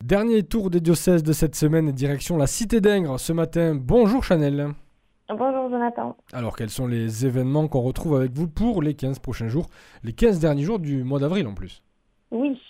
Dernier tour des diocèses de cette semaine, direction la Cité d'Ingres ce matin. Bonjour Chanel. Bonjour Jonathan. Alors quels sont les événements qu'on retrouve avec vous pour les 15 prochains jours, les 15 derniers jours du mois d'avril en plus? Oui.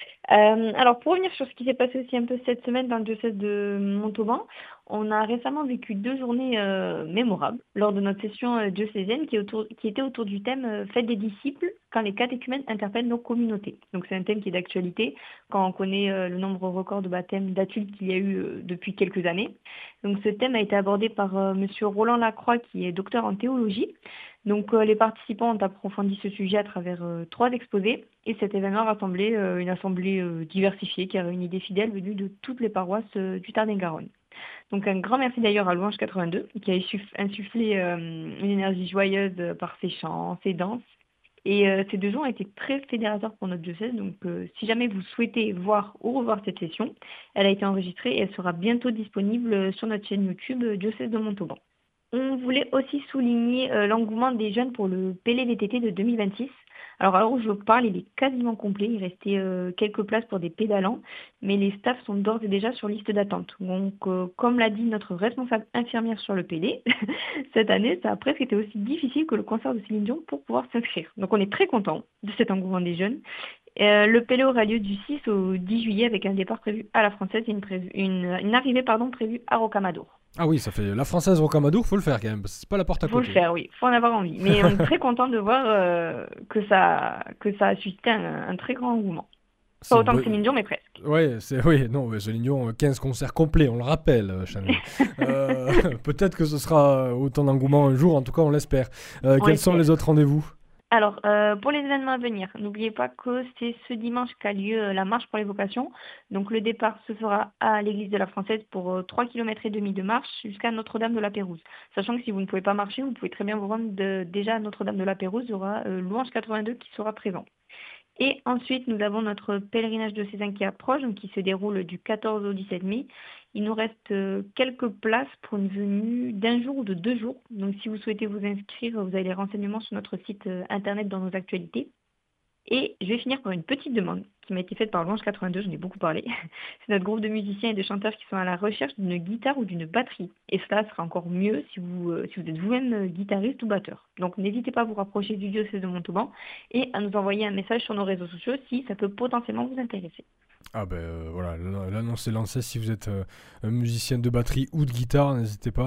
Alors pour revenir sur ce qui s'est passé aussi un peu cette semaine dans le diocèse de Montauban, on a récemment vécu 2 journées mémorables lors de notre session diocésaine qui était autour du thème Fête des disciples quand les catéchumènes interpellent nos communautés. Donc c'est un thème qui est d'actualité quand on connaît le nombre record de baptêmes d'adultes qu'il y a eu depuis quelques années. Donc ce thème a été abordé par Monsieur Roland Lacroix qui est docteur en théologie. Donc les participants ont approfondi ce sujet à travers 3 exposés et cet événement a rassemblé une assemblée diversifiée qui a réuni des fidèles venus de toutes les paroisses du Tarn-et-Garonne. Donc un grand merci d'ailleurs à Louange 82 qui a insufflé une énergie joyeuse par ses chants, ses danses. Et ces 2 jours ont été très fédérateurs pour notre diocèse. Donc si jamais vous souhaitez voir ou revoir cette session, elle a été enregistrée et elle sera bientôt disponible sur notre chaîne YouTube Diocèse de Montauban. On voulait aussi souligner l'engouement des jeunes pour le PLVTT de 2026. Alors à l'heure où je parle, il est quasiment complet. Il restait quelques places pour des pédalants, mais les staffs sont d'ores et déjà sur liste d'attente. Donc, comme l'a dit notre responsable infirmière sur le PD, cette année, ça a presque été aussi difficile que le concert de Céline Dion pour pouvoir s'inscrire. Donc on est très content de cet engouement des jeunes. Le PLE aura lieu du 6 au 10 juillet avec un départ prévu à la Française et une arrivée prévue à Rocamadour. Ah oui, ça fait la Française Rocamadour, faut le faire quand même, parce que c'est pas la porte à Faut le côté. faire, oui. Faut en avoir envie. Mais on est très content de voir que ça a suscité un très grand engouement. C'est Pas une autant que bonne... Céline Dion, mais presque. Ouais, oui, non, mais Céline Dion, 15 concerts complets, on le rappelle, Chanel. Peut-être que ce sera autant d'engouement un jour, en tout cas on l'espère. On Quels sont l'espère. les autres rendez-vous? Alors, pour les événements à venir, n'oubliez pas que c'est ce dimanche qu'a lieu la marche pour les vocations. Donc, le départ se fera à l'église de la Française pour 3,5 km de marche jusqu'à Notre-Dame de la Pérouse. Sachant que si vous ne pouvez pas marcher, vous pouvez très bien vous rendre déjà à Notre-Dame de la Pérouse. Il y aura Louange 82 qui sera présent. Et ensuite, nous avons notre pèlerinage diocésain qui approche, donc qui se déroule du 14 au 17 mai. Il nous reste quelques places pour une venue d'1 jour ou de 2 jours. Donc, si vous souhaitez vous inscrire, vous avez les renseignements sur notre site internet dans nos actualités. Et je vais finir par une petite demande qui m'a été faite par Louange 82, j'en ai beaucoup parlé. C'est notre groupe de musiciens et de chanteurs qui sont à la recherche d'une guitare ou d'une batterie. Et cela sera encore mieux si vous êtes vous-même guitariste ou batteur. Donc n'hésitez pas à vous rapprocher du diocèse de Montauban et à nous envoyer un message sur nos réseaux sociaux si ça peut potentiellement vous intéresser. Ah ben voilà, l'annonce est lancée. Si vous êtes un musicien de batterie ou de guitare, n'hésitez pas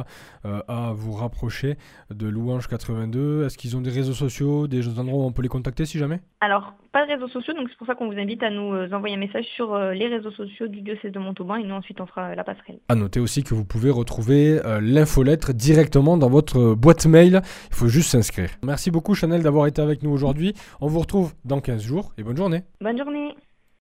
à vous rapprocher de Louange 82. Est-ce qu'ils ont des réseaux sociaux, des endroits où on peut les contacter si jamais? Alors, pas de réseaux sociaux, donc c'est pour ça qu'on vous invite à nous envoyer un message sur les réseaux sociaux du diocèse de Montauban et nous ensuite on fera la passerelle. À noter aussi que vous pouvez retrouver l'infolettre directement dans votre boîte mail. Il faut juste s'inscrire. Merci beaucoup Chanel d'avoir été avec nous aujourd'hui. On vous retrouve dans 15 jours et bonne journée. Bonne journée!